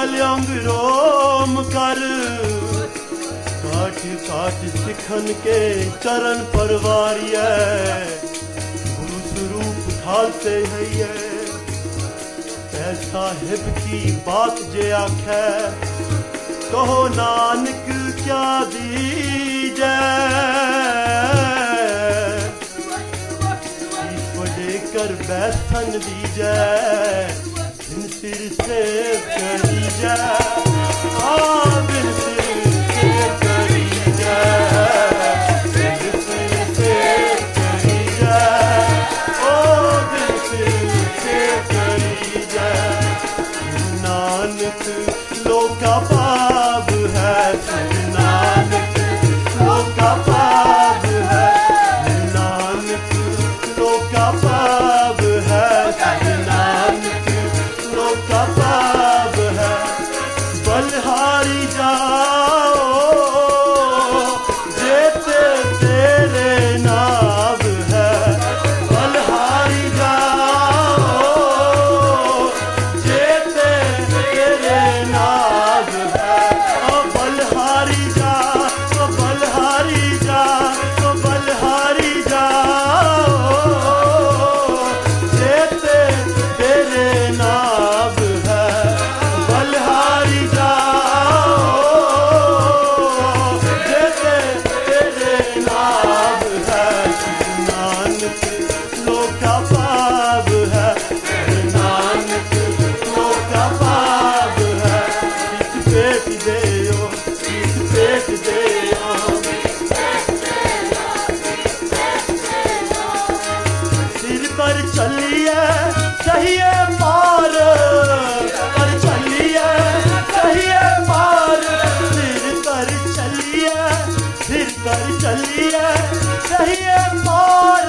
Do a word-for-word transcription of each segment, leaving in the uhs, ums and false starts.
गल अंगरोम कर काट काट सिखन के चरण परवारिय गुरु स्वरूप ढालते है साहिब की बात जे आखे कहो नानक क्या दीजै पढ़े कर बैठन दीजै बिन सिर से करीजै बिन सिर से करीजै बिन सिर से करीजै ओ बिन सिर से करीजै नानक लोका पाप है नानक लोका पाप है नानक लोका पाप है नानक लोका पाप है बलिहारी जाओ जेते तेरे नाम है बलिहारी जाओ जेते तेरे नाम है ओ बलिहारी जा ओ बलिहारी जा ओ बलिहारी जाओ जेते तेरे नाम है बलिहारी जाओ जेते तेरे नाम है नानक लोका पाप है नानक लोका पाप है इस पेट देओ इस पेट देओ सिर पर चलिए चाहिए पार पर चलिए चाहिए पार सिर पर चलिए सिर पर चलिए चाहिए पार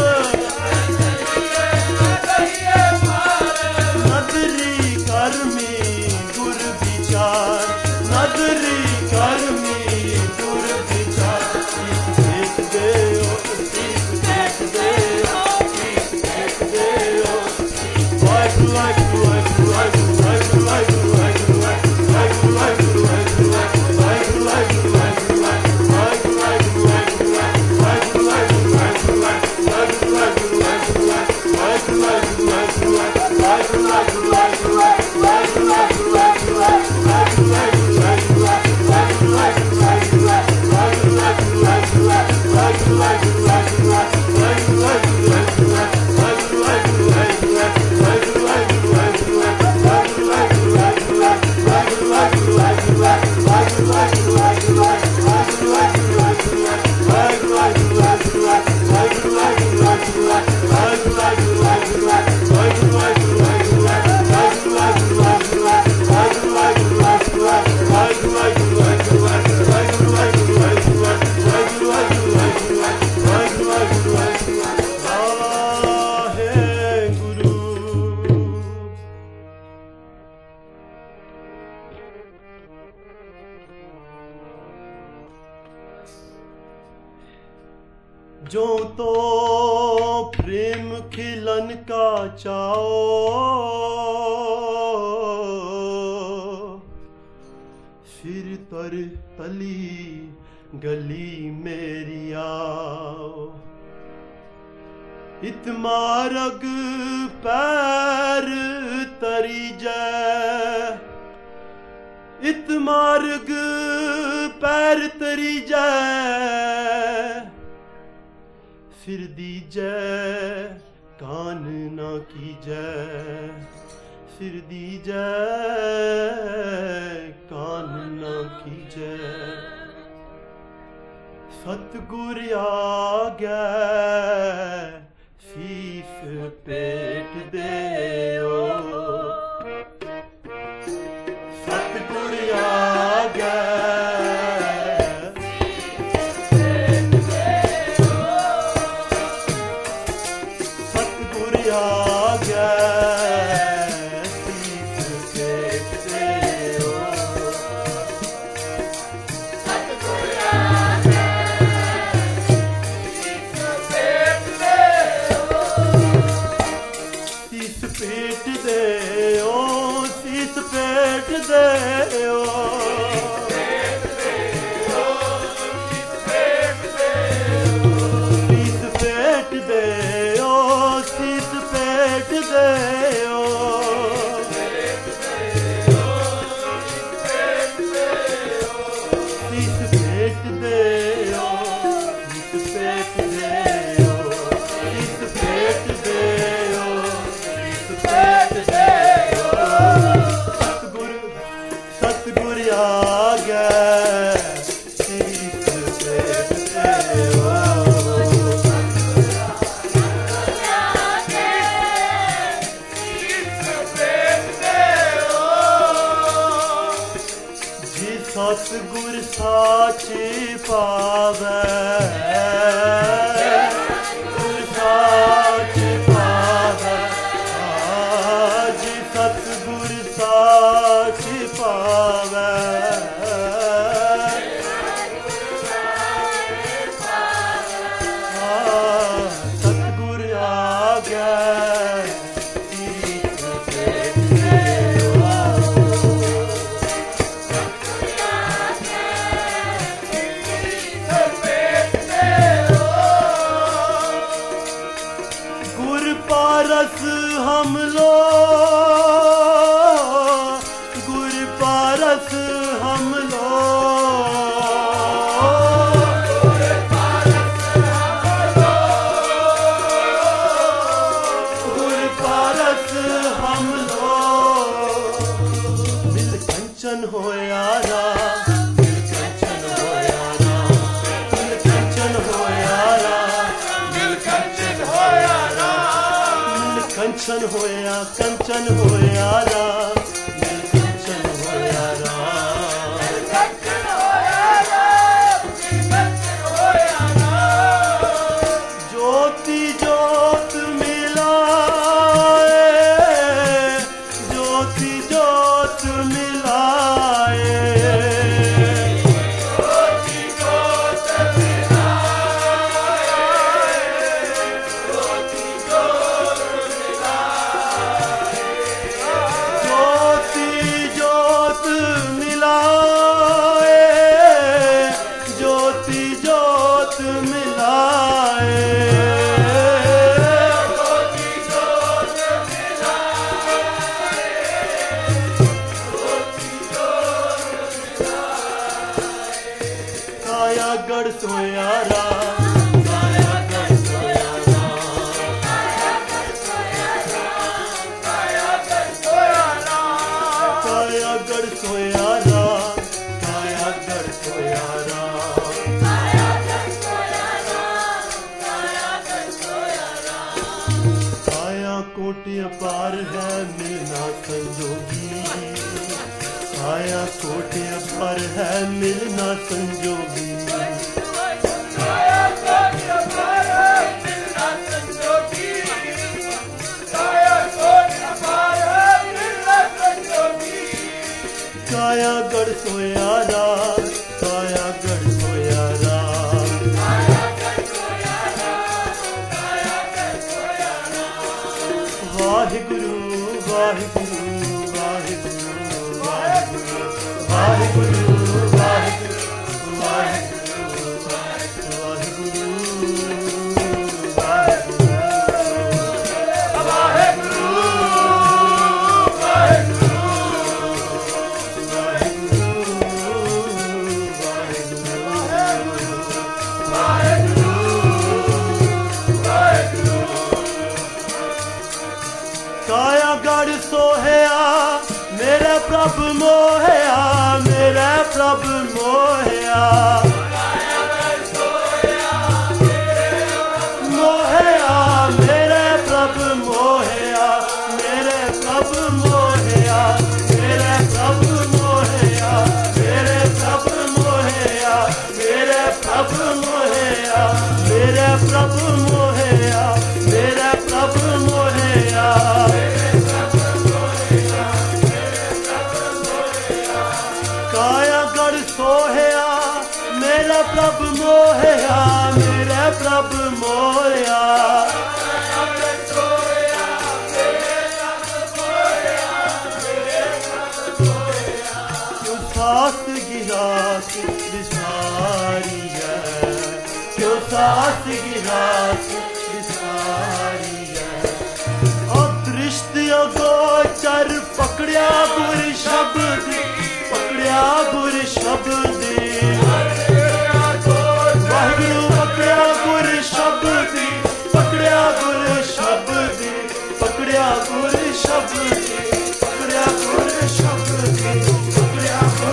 नदरी कर्मी गुर विचार नदरी कर्मी गुर विचार देख देओ देख देओ देख देओ वाहिगुरु वाहिगुरु वाहिगुरु वाहिगुरु वाहिगुरु वाहिगुरु वाहिगुरु वाहिगुरु वाहिगुरु वाहिगुरु वाहिगुरु वाहिगुरु वाहिगुरु वाहिगुरु वाहिगुरु वाहिगुरु वाहिगुरु जो तो प्रेम खिलन का चाओ फिर तर तली गली मेरी आओ इत मार्ग पैर तरी जै इत मार्ग पैर तरी जै फिर दीजै कान ना कीजै फिर दीजै कान ना कीजै सतगुर आग्या फीस पेट देओ सतगुर आग्या Yeah. सतगुर आ गया शीस भेट दे सतगुर साच पावै गुर साच पावै जी सतगुर साच पावै सतगुर आ गया पारस हम लो गुर पारस हम लो गुर पारस हम लो गुर पारस हम लो दिल कंचन होया रा दिल कंचन होया रा दिल कंचन होया रा दिल कंचन होया रा कंचन होया कंचन होया राम दिल कंचन होया राम दिल कंचन होया राम दिल कंचन होया राम ज्योति ज्योत मिलाए ज्योति ज्योत मिलाए ज्योति ज्योत मिलाए ज्योति ज्योत ज्योति ज्योत मिलाए ज्योति ज्योत मिलाए ज्योति ज्योत मिलाए काया गढ़ सोया राम काया गढ़ सोया राम काया गढ़ सोया राम काया गढ़ सोया राम काया गढ़ सोया राम काया गढ़ सोया राम काया गढ़ सोया राम काया गढ़ सोया राम काया कोटि अपार है मिलना संजोगी काया कोटि अपार है मिलना संजोगी काया कोटि अपार है मिलना संजोगी काया कोटि अपार है मिलना संजोगी काया गढ़ सोया राम काया गढ़ सोया राम काया गढ़ सोया राम काया गढ़ सोया राम वाहिगुरु वाहिगुरु वाहिगुरु वाहिगुरु वाहिगुरु वाहिगुरु काया गढ़ सोहया मेरे प्रभु मोहया मेरे प्रभु मोहया मोहया मेरे प्रभु मोहया मेरे प्रभु मोहया मेरे प्रभु मोहया मेरे प्रभु मोहया मेरे प्रभु मोहया मेरे प्रभु मोहया मेरे प्रभु मोहया काया गढ़ सोहया मेरा प्रभु मोहया मेरे प्रभु मोहया क्यों सास गिरा विसारी है क्यों सास गिरा विसारी है अदृष्ट अगोचर पकड़िया गुर शब्द पकड़िया गुर शब्द वाहिगुरु पकड़िया गुर शब्द पकड़िया गुर शब्द पकड़िया गुर शब्द पकड़िया गुर शब्द पकड़िया गुर